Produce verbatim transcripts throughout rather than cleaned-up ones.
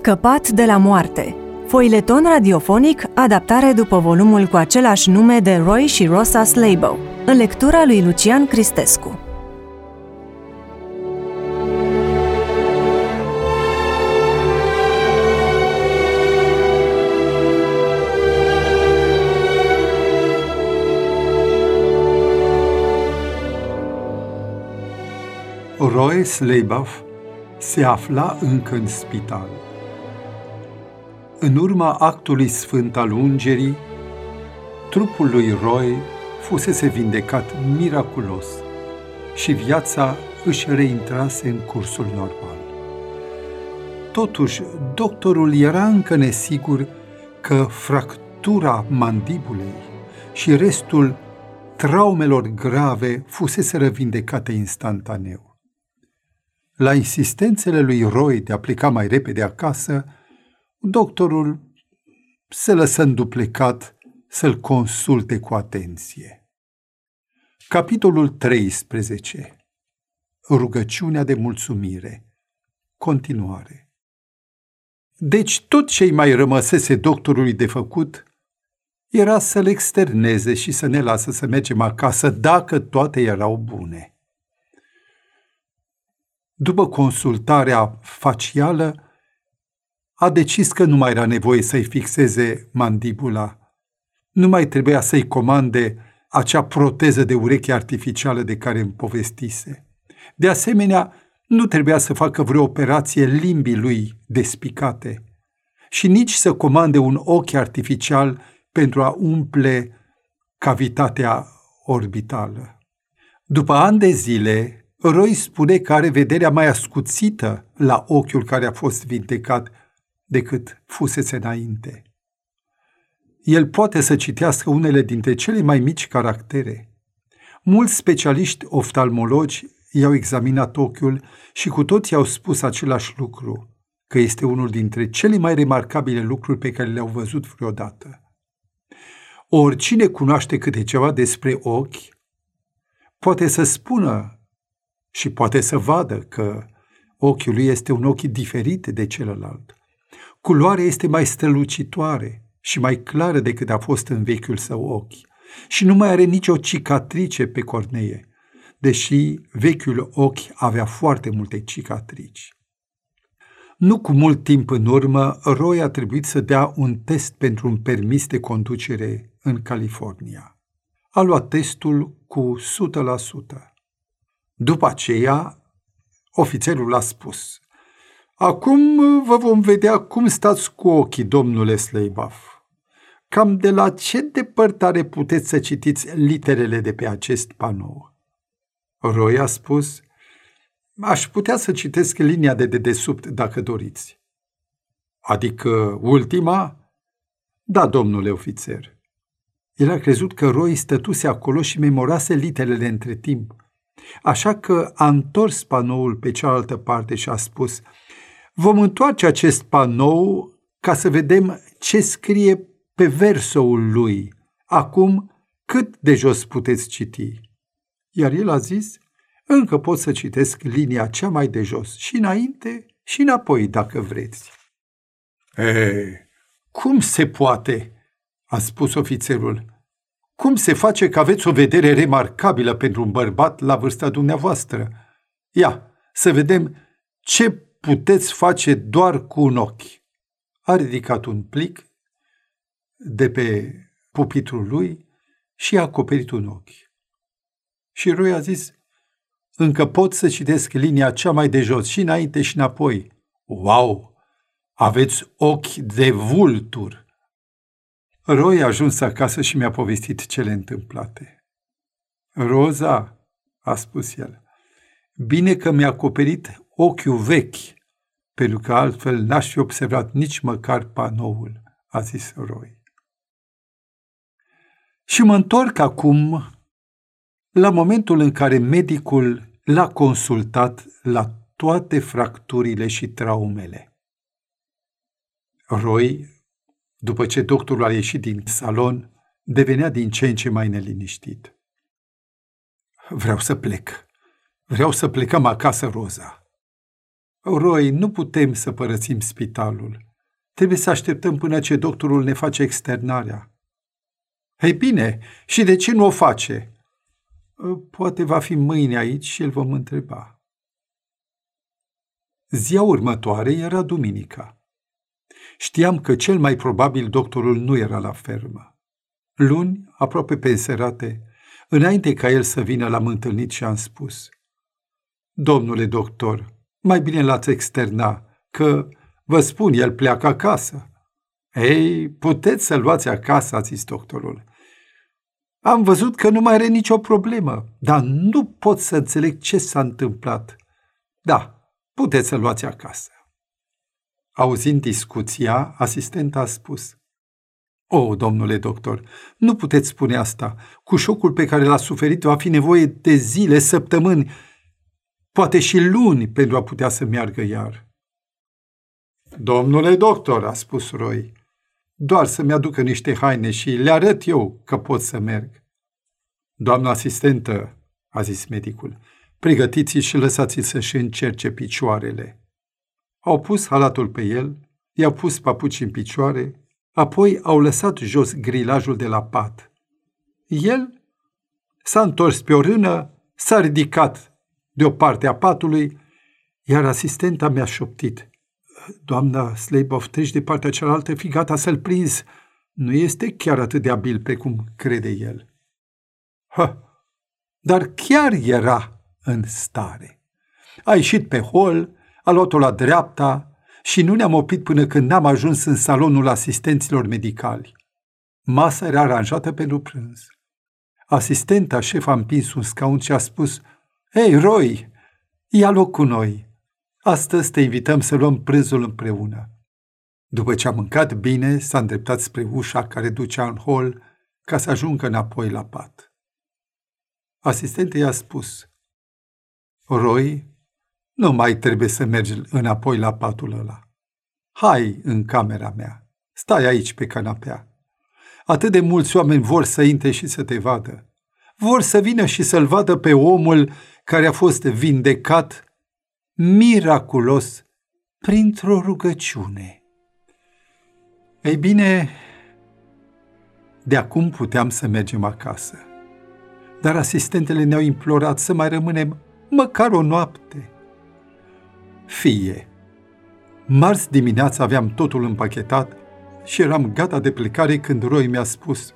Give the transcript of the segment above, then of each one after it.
Scăpat de la moarte. Foileton radiofonic, adaptare după volumul cu același nume de Roy și Rosa Slaybaugh, în lectura lui Lucian Cristescu. Roy Slaybaugh se afla încă în spital. În urma actului sfânt al ungerii, trupul lui Roy fusese vindecat miraculos și viața își reintrase în cursul normal. Totuși, doctorul era încă nesigur că fractura mandibulei și restul traumelor grave fuseseră vindecate instantaneu. La insistențele lui Roy de a pleca mai repede acasă, doctorul se lăsă înduplecat să-l consulte cu atenție. Capitolul treisprezece. Rugăciunea de mulțumire. Continuare. Deci tot ce-i mai rămăsese doctorului de făcut era să-l externeze și să ne lasă să mergem acasă dacă toate erau bune. După consultarea facială, a decis că nu mai era nevoie să-i fixeze mandibula. Nu mai trebuia să-i comande acea proteză de ureche artificială de care îmi povestise. De asemenea, nu trebuia să facă vreo operație limbii lui despicate și nici să comande un ochi artificial pentru a umple cavitatea orbitală. După ani de zile, Roy spune că are vederea mai ascuțită la ochiul care a fost vindecat decât fusese înainte. El poate să citească unele dintre cele mai mici caractere. Mulți specialiști oftalmologi i-au examinat ochiul și cu toții au spus același lucru, că este unul dintre cele mai remarcabile lucruri pe care le-au văzut vreodată. Oricine cunoaște câte ceva despre ochi, poate să spună și poate să vadă că ochiul lui este un ochi diferit de celălalt. Culoarea este mai strălucitoare și mai clară decât a fost în vechiul său ochi și nu mai are nicio cicatrice pe cornee, deși vechiul ochi avea foarte multe cicatrici. Nu cu mult timp în urmă, Roy a trebuit să dea un test pentru un permis de conducere în California. A luat testul cu o sută la sută. După aceea, ofițerul a spus: „Acum vă vom vedea cum stați cu ochii, domnule Slaybaugh. Cam de la ce depărtare puteți să citiți literele de pe acest panou?” Roy a spus: „Aș putea să citesc linia de dedesubt, dacă doriți.” „Adică ultima?” „Da, domnule ofițer.” El a crezut că Roy stătuse acolo și memorase literele între timp. Așa că a întors panoul pe cealaltă parte și a spus: „Vom întoarce acest panou ca să vedem ce scrie pe versoul lui. Acum, cât de jos puteți citi?” Iar el a zis: „Încă pot să citesc linia cea mai de jos, și înainte și înapoi, dacă vreți.” „E, cum se poate?” a spus ofițerul. „Cum se face că aveți o vedere remarcabilă pentru un bărbat la vârsta dumneavoastră? Ia, să vedem ce puteți face doar cu un ochi.” A ridicat un plic de pe pupitrul lui și a acoperit un ochi. Și Roy a zis: „Încă pot să citesc linia cea mai de jos, și înainte și înapoi.” „Wow! Aveți ochi de vultur!” Roy a ajuns acasă și mi-a povestit cele întâmplate. „Roza,” a spus el, „bine că mi-a acoperit ochiul vechi, pentru că altfel n-aș fi observat nici măcar panoul,” a zis Roy. Și mă întorc acum la momentul în care medicul l-a consultat la toate fracturile și traumele. Roy, după ce doctorul a ieșit din salon, devenea din ce în ce mai neliniștit. „Vreau să plec. Vreau să plecăm acasă, Roza.” Roy, nu putem să părăsim spitalul. Trebuie să așteptăm până ce doctorul ne face externarea. Ei bine, și de ce nu o face? Poate va fi mâine aici și îl vom întreba. Ziua următoare era duminica. Știam că cel mai probabil doctorul nu era la fermă. Luni, aproape pe înserate, înainte ca el să vină, l-am întâlnit și am spus: Domnule doctor, mai bine l-ați externa, că, vă spun, el pleacă acasă. Ei, puteți să-l luați acasă, a zis doctorul. Am văzut că nu mai are nicio problemă, dar nu pot să înțeleg ce s-a întâmplat. Da, puteți să-l luați acasă. Auzind discuția, asistenta a spus: O, domnule doctor, nu puteți spune asta. Cu șocul pe care l-a suferit va fi nevoie de zile, săptămâni, poate și luni pentru a putea să meargă iar. Domnule doctor, a spus Roy, doar să-mi aducă niște haine și le arăt eu că pot să merg. Doamna asistentă, a zis medicul, pregătiți-l și lăsați-l să-și încerce picioarele. Au pus halatul pe el, i-au pus papuci în picioare, apoi au lăsat jos grilajul de la pat. El s-a întors pe o rână, s-a ridicat de o parte a patului, iar asistenta mi-a șoptit: Doamna Slaybov, treci de partea cealaltă, fi gata să-l prinzi. Nu este chiar atât de abil precum crede el. Ha, dar chiar era în stare. A ieșit pe hol, a luat-o la dreapta și nu ne-am oprit până când n-am ajuns în salonul asistenților medicali. Masa era aranjată pentru prânz. Asistenta șef a împins un scaun și a spus: Ei, Roy, ia loc cu noi. Astăzi te invităm să luăm prânzul împreună. După ce a mâncat bine, s-a îndreptat spre ușa care ducea în hol ca să ajungă înapoi la pat. Asistenta i-a spus: Roy, nu mai trebuie să mergi înapoi la patul ăla. Hai în camera mea, stai aici pe canapea. Atât de mulți oameni vor să intre și să te vadă. Vor să vină și să-l vadă pe omul care a fost vindecat miraculos printr-o rugăciune. Ei bine, de acum puteam să mergem acasă, dar asistentele ne-au implorat să mai rămânem măcar o noapte. Fie, marți dimineața aveam totul împachetat și eram gata de plecare când Roy mi-a spus: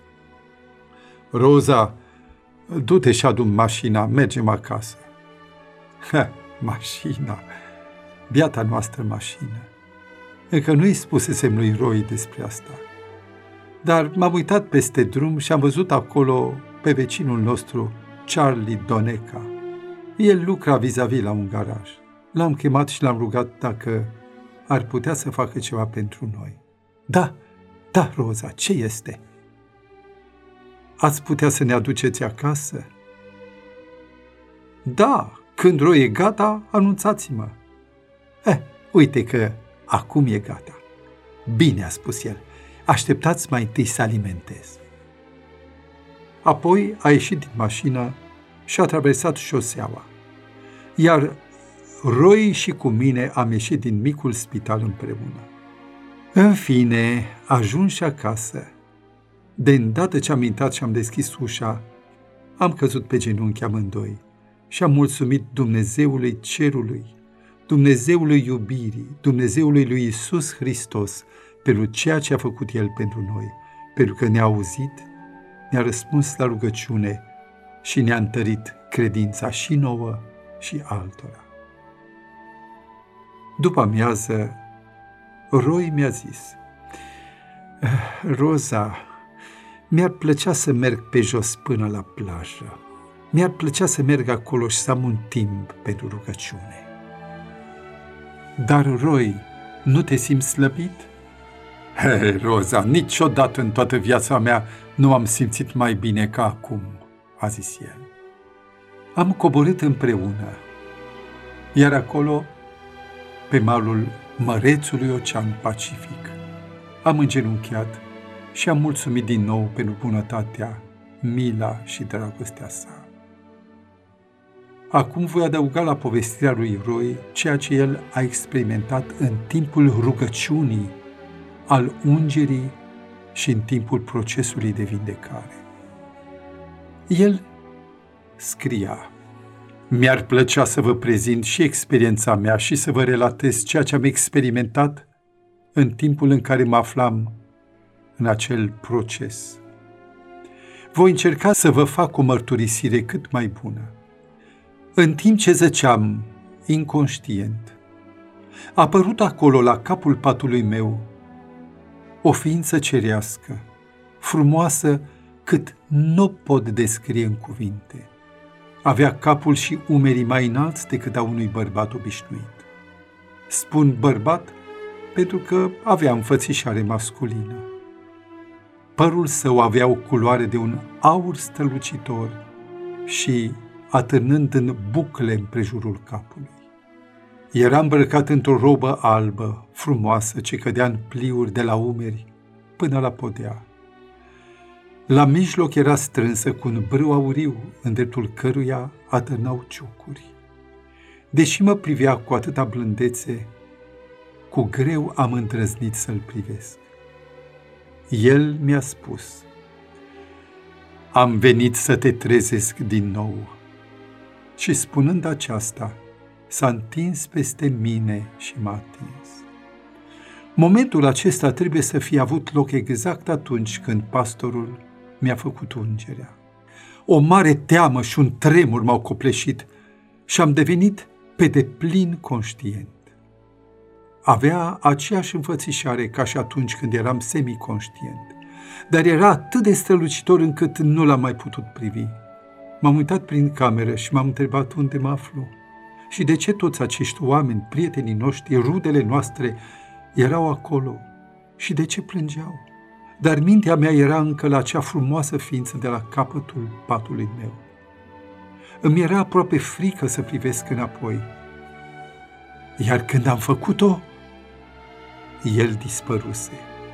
Roza, du-te și adu mașina, mergem acasă. Ha, mașina, biata noastră mașină. Încă nu-i spusesem lui Roy despre asta. Dar m-am uitat peste drum și am văzut acolo pe vecinul nostru, Charlie Doneca. El lucra vis-a-vis la un garaj. L-am chemat și l-am rugat dacă ar putea să facă ceva pentru noi. Da, da, Roza, ce este? Ați putea să ne aduceți acasă? Da, când Roy e gata, anunțați-mă. Eh, uite că acum e gata. Bine, a spus el, așteptați mai întâi să alimentez. Apoi a ieșit din mașină și a traversat șoseaua. Iar Roy și cu mine am ieșit din micul spital împreună. În fine, ajunși acasă, de îndată ce am intrat și am deschis ușa, am căzut pe genunchi amândoi și am mulțumit Dumnezeului cerului, Dumnezeului iubirii, Dumnezeului lui Iisus Hristos pentru ceea ce a făcut El pentru noi, pentru că ne-a auzit, ne-a răspuns la rugăciune și ne-a întărit credința și nouă și altora. După amiază, Roy mi-a zis: Roza, mi-ar plăcea să merg pe jos până la plajă. Mi-ar plăcea să merg acolo și să am un timp pentru rugăciune. Dar, Roy, nu te simți slăbit? Hei, Roza, niciodată în toată viața mea nu am simțit mai bine ca acum, a zis el. Am coborât împreună, iar acolo, pe malul mărețului Ocean Pacific, am îngenunchiat și am mulțumit din nou pentru bunătatea, mila și dragostea sa. Acum voi adăuga la povestirea lui Roy ceea ce el a experimentat în timpul rugăciunii, al ungerii și în timpul procesului de vindecare. El scria: mi-ar plăcea să vă prezint și experiența mea și să vă relatez ceea ce am experimentat în timpul în care mă aflam în acel proces. Voi încerca să vă fac o mărturisire cât mai bună. În timp ce zăceam inconștient, a apărut acolo, la capul patului meu, o ființă cerească, frumoasă cât nu pot descrie în cuvinte. Avea capul și umerii mai înalți decât a unui bărbat obișnuit. Spun bărbat pentru că avea înfățișare masculină. Părul său avea o culoare de un aur strălucitor și atârnând în bucle împrejurul capului. Era îmbrăcat într-o robă albă, frumoasă, ce cădea în pliuri de la umeri până la podea. La mijloc era strânsă cu un brâu auriu, în dreptul căruia atârnau ciucuri. Deși mă privea cu atâta blândețe, cu greu am îndrăznit să-l privesc. El mi-a spus: am venit să te trezesc din nou. Și spunând aceasta, s-a întins peste mine și m-a atins. Momentul acesta trebuie să fie avut loc exact atunci când pastorul mi-a făcut ungerea. O mare teamă și un tremur m-au copleșit și am devenit pe deplin conștient. Avea aceeași înfățișare ca și atunci când eram semiconștient, dar era atât de strălucitor încât nu l-am mai putut privi. M-am uitat prin cameră și m-am întrebat unde mă aflu și de ce toți acești oameni, prietenii noștri, rudele noastre, erau acolo și de ce plângeau. Dar mintea mea era încă la acea frumoasă ființă de la capătul patului meu. Îmi era aproape frică să privesc înapoi. Iar când am făcut-o, el dispăruse.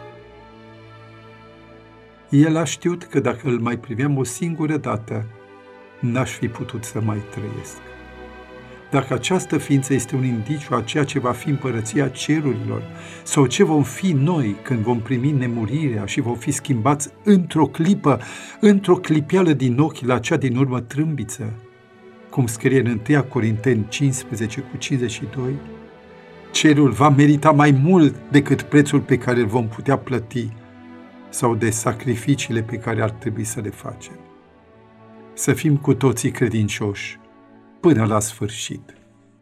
El a știut că dacă îl mai priveam o singură dată, n-aș fi putut să mai trăiesc. Dacă această ființă este un indiciu a ceea ce va fi împărăția cerurilor sau ce vom fi noi când vom primi nemurirea și vom fi schimbați într-o clipă, într-o clipeală din ochi la cea din urmă trâmbiță, cum scrie în întâi Corinteni cincisprezece cu cincizeci și doi, cerul va merita mai mult decât prețul pe care îl vom putea plăti sau de sacrificiile pe care ar trebui să le facem. Să fim cu toții credincioși până la sfârșit.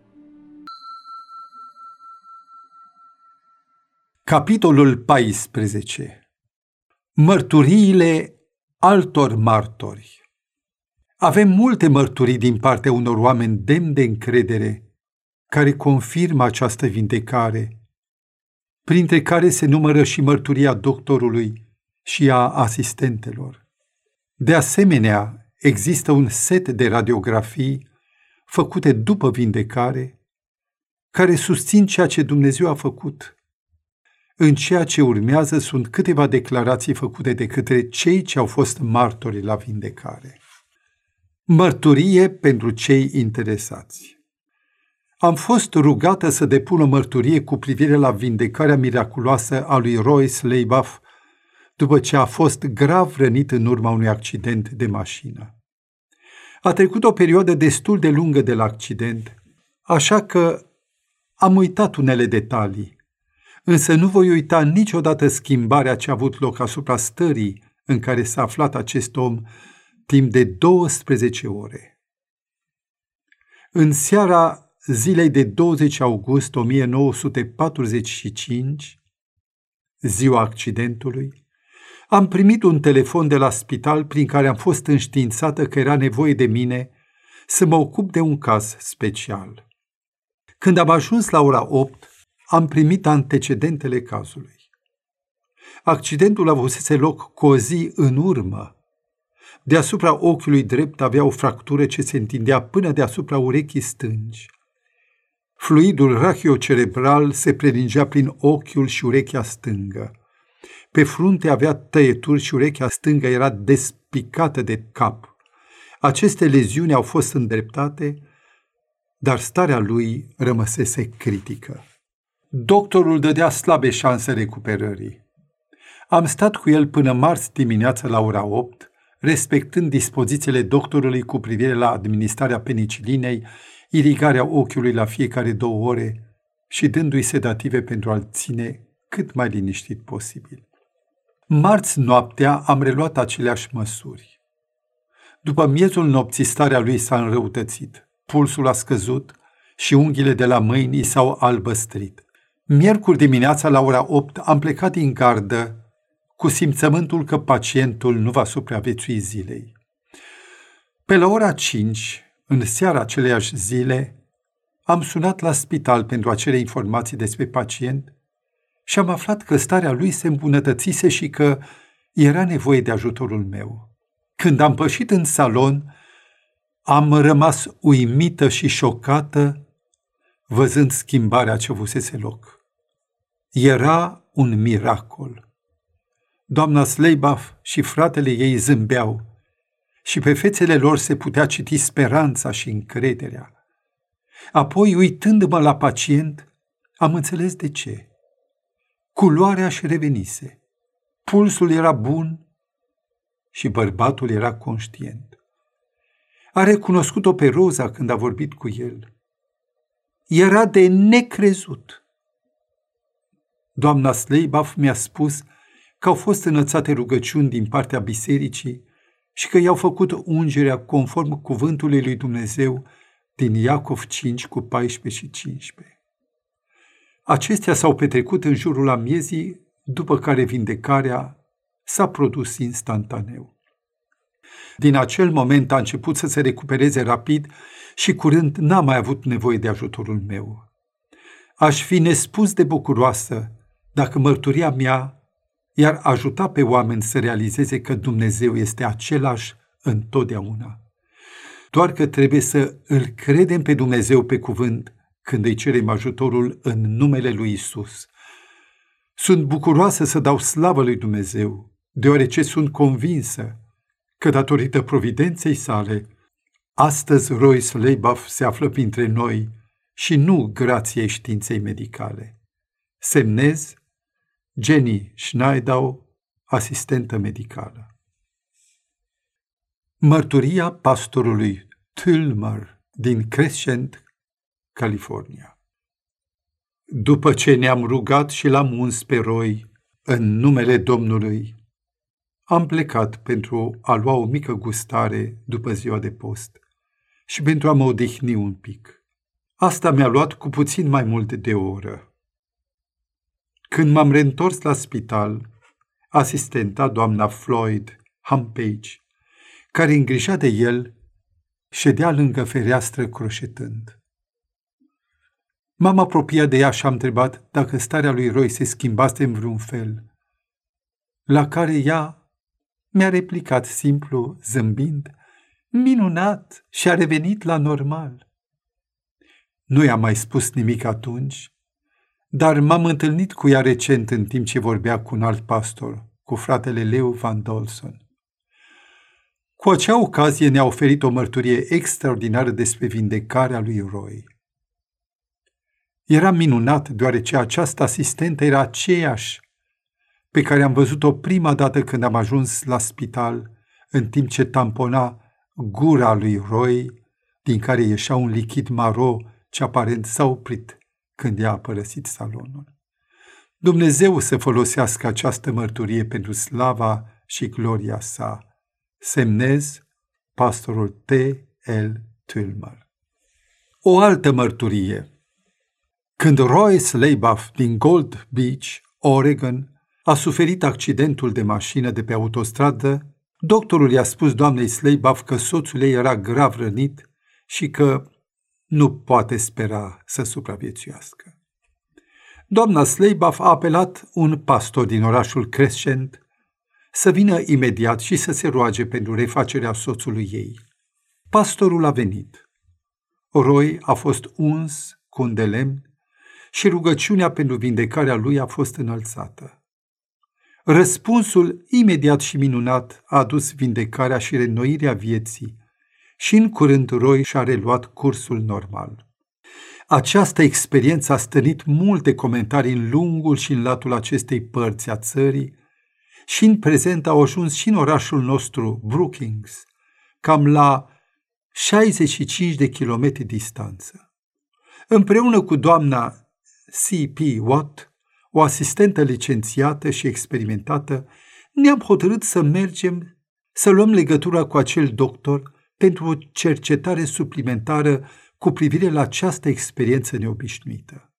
Capitolul paisprezece. Mărturiile altor martori. Avem multe mărturii din partea unor oameni demni de încredere care confirmă această vindecare, printre care se numără și mărturia doctorului și a asistentelor. De asemenea, există un set de radiografii făcute după vindecare, care susțin ceea ce Dumnezeu a făcut. În ceea ce urmează sunt câteva declarații făcute de către cei ce au fost martori la vindecare. Mărturie pentru cei interesați. Am fost rugată să depun o mărturie cu privire la vindecarea miraculoasă a lui Roy Sleiboff după ce a fost grav rănit în urma unui accident de mașină. A trecut o perioadă destul de lungă de la accident, așa că am uitat unele detalii, însă nu voi uita niciodată schimbarea ce a avut loc asupra stării în care s-a aflat acest om timp de douăsprezece ore. În seara zilei de douăzeci august o mie nouă sute patruzeci și cinci, ziua accidentului, am primit un telefon de la spital prin care am fost înștiințată că era nevoie de mine să mă ocup de un caz special. Când am ajuns la ora opt, am primit antecedentele cazului. Accidentul avusese loc cu o zi în urmă. Deasupra ochiului drept avea o fractură ce se întindea până deasupra urechii stângi. Fluidul rahiocerebral se prelingea prin ochiul și urechea stângă. Pe frunte avea tăieturi și urechea stângă era despicată de cap. Aceste leziuni au fost îndreptate dar starea lui rămăsese critică. Doctorul dădea slabe șanse recuperării. Am stat cu el până marți dimineață la ora opt, respectând dispozițiile doctorului cu privire la administrarea penicilinei, irigarea ochiului la fiecare două ore și dându-i sedative pentru a-l ține cât mai liniștit posibil. Marți noaptea am reluat aceleași măsuri. După miezul nopții, starea lui s-a înrăutățit, pulsul a scăzut și unghiile de la mâini i s-au albăstrit. Miercuri dimineața la ora opt am plecat din gardă cu simțământul că pacientul nu va supraviețui zilei. Pe la ora cinci, în seara aceleiași zile, am sunat la spital pentru a cere informații despre pacient și am aflat că starea lui se îmbunătățise și că era nevoie de ajutorul meu. Când am pășit în salon, am rămas uimită și șocată văzând schimbarea ce avusese loc. Era un miracol. Doamna Sleiboff și fratele ei zâmbeau și pe fețele lor se putea citi speranța și încrederea. Apoi, uitându-mă la pacient, am înțeles de ce. Culoarea își revenise, pulsul era bun și bărbatul era conștient. A recunoscut-o pe Roza când a vorbit cu el. Era de necrezut. Doamna Sleiboff mi-a spus că au fost înălțate rugăciuni din partea bisericii și că i-au făcut ungerea conform cuvântului lui Dumnezeu din Iacov cinci cu paisprezece și cincisprezece. Acestea s-au petrecut în jurul amiezii, după care vindecarea s-a produs instantaneu. Din acel moment a început să se recupereze rapid și curând n-a mai avut nevoie de ajutorul meu. Aș fi nespus de bucuroasă dacă mărturia mea i-ar ajuta pe oameni să realizeze că Dumnezeu este același întotdeauna. Doar că trebuie să îl credem pe Dumnezeu pe cuvânt când îi cerem ajutorul în numele lui Isus. Sunt bucuroasă să dau slavă lui Dumnezeu, deoarece sunt convinsă că datorită providenței sale, astăzi Roy Sleiboff se află printre noi și nu grație științei medicale. Semnez Jenny Schneidau, asistentă medicală. Mărturia pastorului Tülmer din Crescent, California. După ce ne-am rugat și l-am uns pe Roy în numele Domnului, am plecat pentru a lua o mică gustare după ziua de post și pentru a mă odihni un pic. Asta mi-a luat cu puțin mai mult de o oră. Când m-am reîntors la spital, asistenta, doamna Floyd Hampage, care îngrija de el, ședea lângă fereastră croșetând. M-am apropiat de ea și am întrebat dacă starea lui Roy se schimbase în vreun fel, la care ea mi-a replicat simplu, zâmbind, minunat, și a revenit la normal. Nu i-am mai spus nimic atunci, dar m-am întâlnit cu ea recent în timp ce vorbea cu un alt pastor, cu fratele Leo Van Dolson. Cu acea ocazie ne-a oferit o mărturie extraordinară despre vindecarea lui Roy. Era minunat, deoarece această asistentă era aceeași pe care am văzut-o prima dată când am ajuns la spital, în timp ce tampona gura lui Roy, din care ieșea un lichid maro ce aparent s-a oprit când ea a părăsit salonul. Dumnezeu să folosească această mărturie pentru slava și gloria sa. Semnez pastorul T L Tülmer. O altă mărturie. Când Roy Sleiboff din Gold Beach, Oregon, a suferit accidentul de mașină de pe autostradă, doctorul i-a spus doamnei Sleiboff că soțul ei era grav rănit și că nu poate spera să supraviețuiască. Doamna Sleiboff a apelat un pastor din orașul Crescent să vină imediat și să se roage pentru refacerea soțului ei. Pastorul a venit. Roy a fost uns cu un de lemn și rugăciunea pentru vindecarea lui a fost înălțată. Răspunsul imediat și minunat a adus vindecarea și reînnoirea vieții și în curând Roy și-a reluat cursul normal. Această experiență a stârnit multe comentarii în lungul și în latul acestei părți a țării și în prezent au ajuns și în orașul nostru, Brookings, cam la șaizeci și cinci de kilometri distanță. Împreună cu doamna C P Watt, o asistentă licențiată și experimentată, ne-am hotărât să mergem să luăm legătura cu acel doctor pentru o cercetare suplimentară cu privire la această experiență neobișnuită.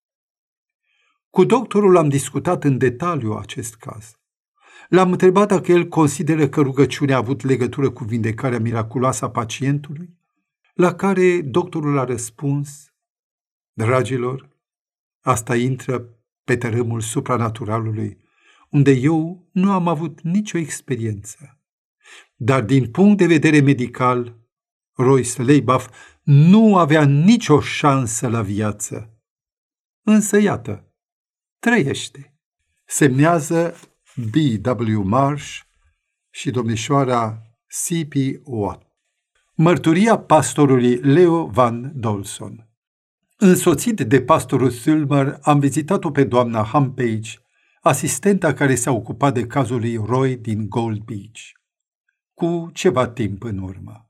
Cu doctorul am discutat în detaliu acest caz. L-am întrebat dacă el consideră că rugăciunea a avut legătură cu vindecarea miraculoasă a pacientului, la care doctorul a răspuns: dragilor, asta intră pe tărâmul supranaturalului, unde eu nu am avut nicio experiență. Dar din punct de vedere medical, Roy Sleiboff nu avea nicio șansă la viață. Însă, iată, trăiește. Semnează B W Marsh și domnișoara C P Watt. Mărturia pastorului Leo Van Dolson. Însoțit de pastorul Thulmer, am vizitat-o pe doamna Hampage, asistenta care s-a ocupat de cazul lui Roy din Gold Beach, cu ceva timp în urmă.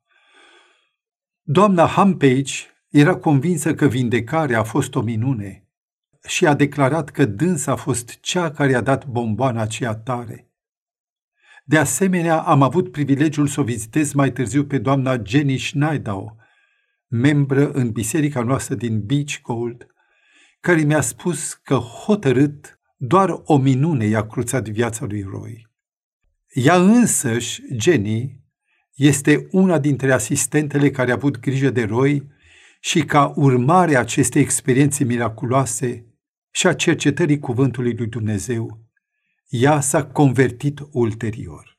Doamna Hampage era convinsă că vindecarea a fost o minune și a declarat că dânsa a fost cea care a dat bomboana aceea tare. De asemenea, am avut privilegiul să o vizitez mai târziu pe doamna Jenny Schneidau, membră în biserica noastră din Beach Gold, care mi-a spus că hotărât doar o minune i-a cruțat viața lui Roy. Ea însăși, Jenny, este una dintre asistentele care a avut grijă de Roy și ca urmare a acestei experiențe miraculoase și a cercetării cuvântului lui Dumnezeu, ea s-a convertit ulterior.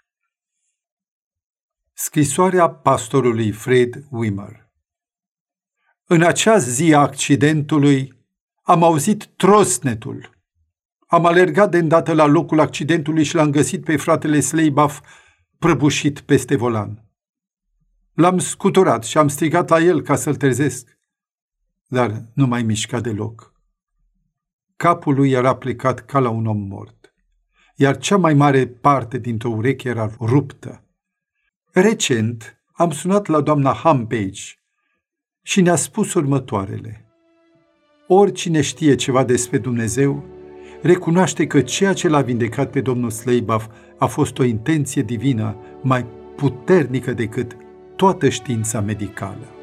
Scrisoarea pastorului Fred Wimmer. În acea zi a accidentului am auzit trosnetul. Am alergat de îndată la locul accidentului și l-am găsit pe fratele Sleiboff prăbușit peste volan. L-am scuturat și am strigat la el ca să-l trezesc, dar nu mai mișca deloc. Capul lui era plecat ca la un om mort, iar cea mai mare parte dintr-o ureche era ruptă. Recent am sunat la doamna Hampage și ne-a spus următoarele: oricine știe ceva despre Dumnezeu recunoaște că ceea ce l-a vindecat pe domnul Sleiboff a fost o intenție divină mai puternică decât toată știința medicală.